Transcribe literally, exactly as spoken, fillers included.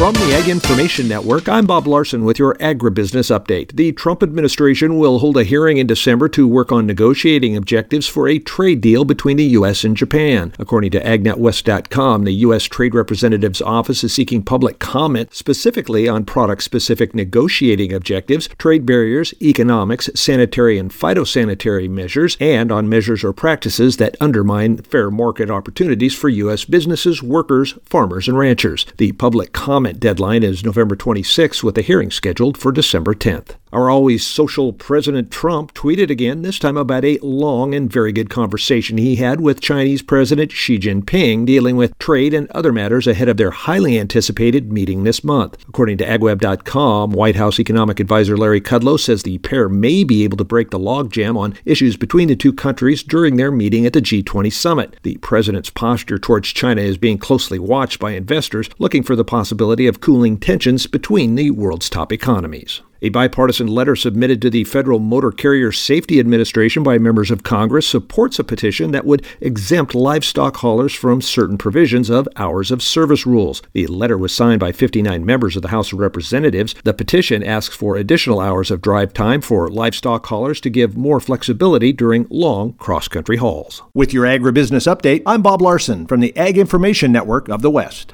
From the Ag Information Network, I'm Bob Larson with your Agribusiness Update. The Trump administration will hold a hearing in December to work on negotiating objectives for a trade deal between the U S and Japan. According to ag net west dot com, the U S Trade Representative's office is seeking public comment specifically on product-specific negotiating objectives, trade barriers, economics, sanitary and phytosanitary measures, and on measures or practices that undermine fair market opportunities for U S businesses, workers, farmers, and ranchers. The public comment deadline is November twenty-sixth, with a hearing scheduled for December tenth. Our always social President Trump tweeted again, this time about a long and very good conversation he had with Chinese President Xi Jinping dealing with trade and other matters ahead of their highly anticipated meeting this month. According to ag web dot com, White House economic advisor Larry Kudlow says the pair may be able to break the logjam on issues between the two countries during their meeting at the G twenty summit. The president's posture towards China is being closely watched by investors looking for the possibility of cooling tensions between the world's top economies. A bipartisan letter submitted to the Federal Motor Carrier Safety Administration by members of Congress supports a petition that would exempt livestock haulers from certain provisions of hours of service rules. The letter was signed by fifty-nine members of the House of Representatives. The petition asks for additional hours of drive time for livestock haulers to give more flexibility during long cross-country hauls. With your Agribusiness Update, I'm Bob Larson from the Ag Information Network of the West.